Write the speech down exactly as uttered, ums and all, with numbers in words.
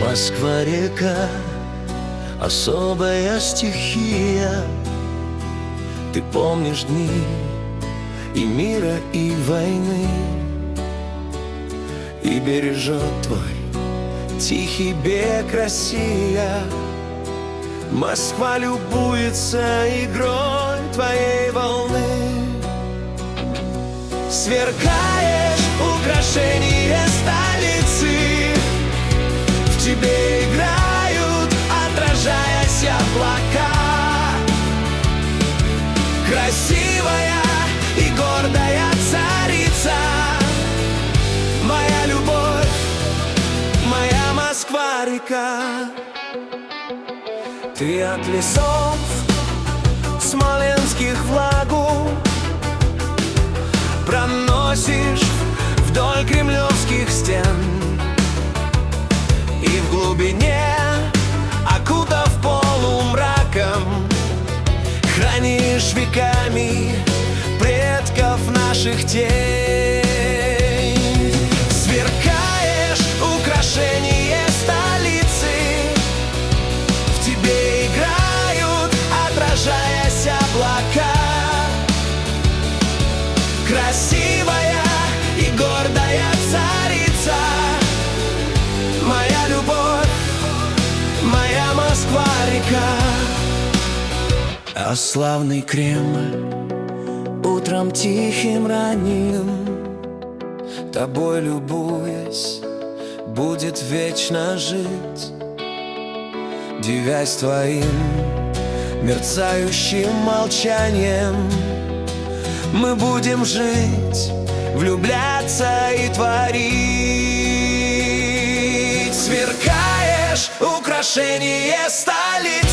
Москва-река, особая стихия. Ты помнишь дни и мира, и войны, и бережет твой тихий бег Россия. Москва любуется игрой твоей волны. Сверкаешь, украшение столицы, в тебе играют, отражаясь облака. Красивая и гордая царица, моя любовь, моя Москва-река. Ты от лесов смоленских влагу проносишь вдоль кремлевских стен, и в глубине, окутав полумраком, хранишь веками предков наших тень. Сверкаешь, украшение столицы, в тебе играют, отражаясь облака. Красивая и гордая царица, моя любовь, моя Москва-река. А славный Кремль утром тихим ранним, тобой любуясь, будет вечно жить, дивясь твоим мерцающим молчанием. Мы будем жить, влюбляться и творить. Сверкаешь, украшение столицы,